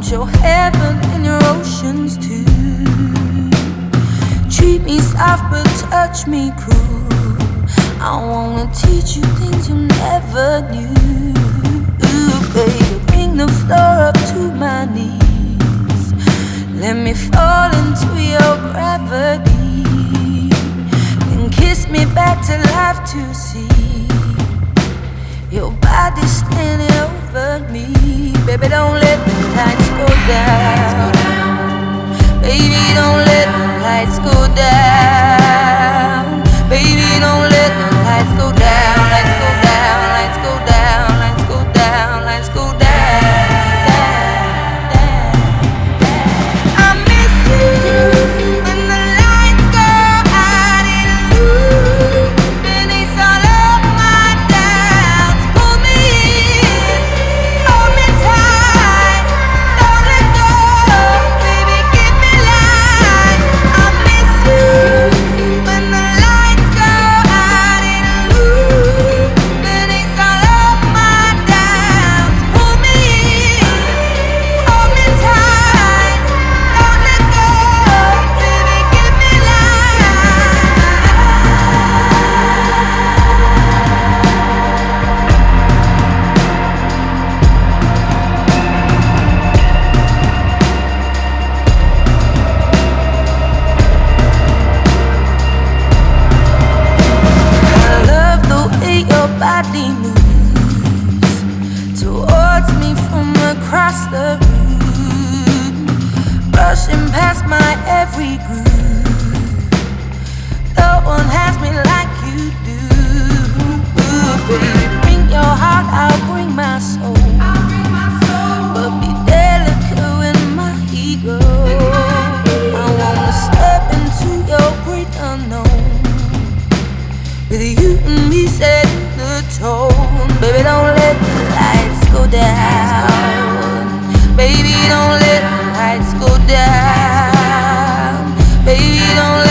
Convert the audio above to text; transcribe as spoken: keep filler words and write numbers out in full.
your heaven and your oceans too. Treat me soft but touch me cruel. I wanna teach you things you never knew. Ooh, baby, bring the floor up to my knees. Let me fall into your gravity. Then kiss me back to life to see your body standing over me. Baby, don't let the lights go down. Baby, don't let the lights go down. Baby, don't let the lights go down. Lights go down, lights go down, lights go down, lights go down. Body moves towards me from across the room, brushing past my every groove. No one has me like you do. Ooh, baby, bring your heart, I'll bring my soul. But be delicate with my ego. I wanna step into your great unknown, with you and me setting the tone. Baby, don't let the lights go down. Baby, don't let the lights go down. Baby, don't let